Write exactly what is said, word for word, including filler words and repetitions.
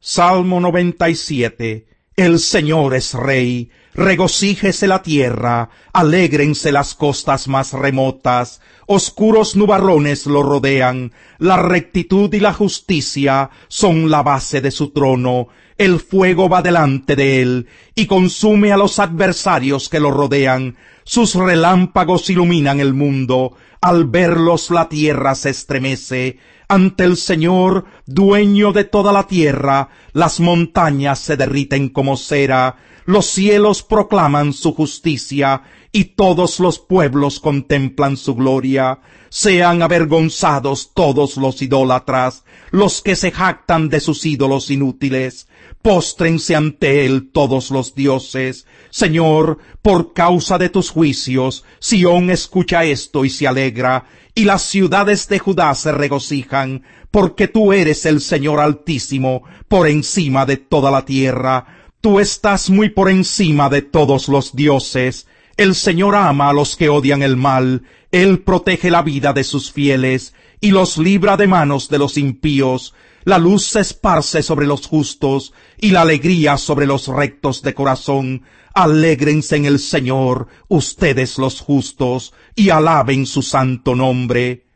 Salmo noventa y siete. El Señor es Rey, regocíjese la tierra, alégrense las costas más remotas, oscuros nubarrones lo rodean, la rectitud y la justicia son la base de su trono, el fuego va delante de él, y consume a los adversarios que lo rodean, sus relámpagos iluminan el mundo, al verlos la tierra se estremece. Ante el Señor, dueño de toda la tierra, las montañas se derriten como cera, los cielos proclaman su justicia, y todos los pueblos contemplan su gloria. Sean avergonzados todos los idólatras, los que se jactan de sus ídolos inútiles. Póstrense ante él todos los dioses. Señor, por causa de tus juicios, Sión escucha esto y se alegra, y las ciudades de Judá se regocijan, porque tú eres el Señor Altísimo, por encima de toda la tierra. Tú estás muy por encima de todos los dioses. El Señor ama a los que odian el mal, Él protege la vida de sus fieles, y los libra de manos de los impíos. La luz se esparce sobre los justos, y la alegría sobre los rectos de corazón. Alégrense en el Señor, ustedes los justos, y alaben su santo nombre.